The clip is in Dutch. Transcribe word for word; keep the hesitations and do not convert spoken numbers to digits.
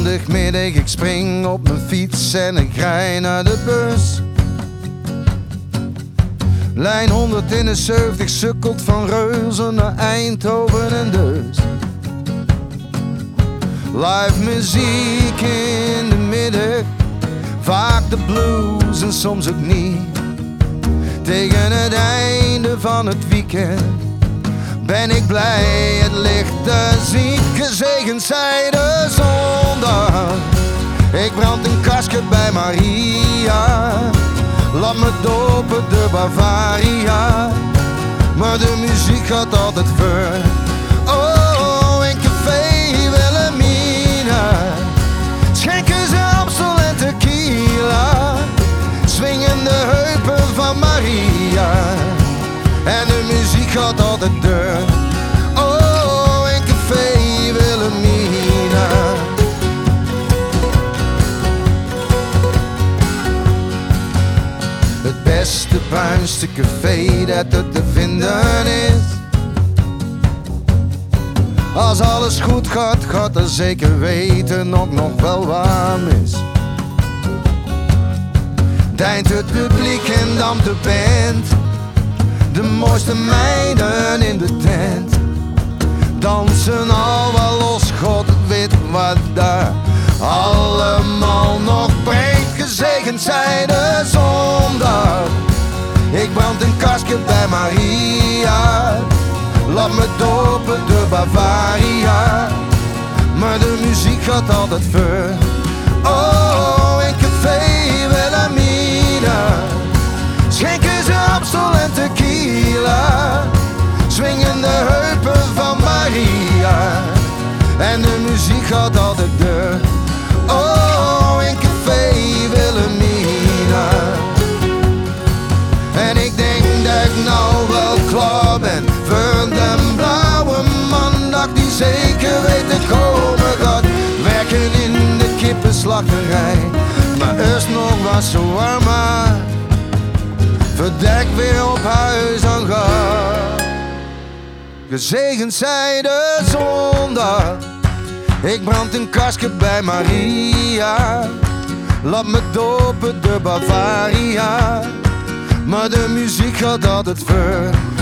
zondagmiddag, ik spring op mijn fiets en ik rij naar de bus. Lijn honderdeenenzeventig sukkelt van Reuzen naar Eindhoven en dus. Live muziek in de middag, vaak de blues en soms ook niet. Tegen het einde van het weekend ben ik blij het licht te zien. Gezegend zij de zondag, ik brand een kastje bij Maria. Laat me dopen de Bavaria, maar de muziek gaat altijd ver. Oh, in café Wilhelmina schenken ze Amstel en tequila. Swingen de heupen van Maria en de muziek gaat altijd deur. Oh, in café Wilhelmina. Het beste, bruinste café dat er te vinden is. Als alles goed gaat, gaat er zeker weten ook nog wel warm is. Deint het publiek en dan de band, de mooiste meiden in de tent. Dansen al wel los, God weet wat daar allemaal nog brengt. Gezegend zij de zondag, ik brand een kastje bij Maria. Laat me dopen de Bavaria, maar de muziek gaat altijd ver. Oh, in café Wilhelmina schenken ze Amstel en tequila. Swingen de heupen van Maria en de muziek gaat altijd deur. Oh, in café Wilhelmina. En ik denk dat ik nou wel klaar ben voor de blauwe maandag die zeker weet te komen gaat. Werken in de kippenslachterij, maar eerst nog wat shawarma, verdek weer op huis aan gaat. Gezegend zij de zondag, ik brand een kastje bij Maria. Laat me dopen de Bavaria, maar de muziek gaat altijd ver.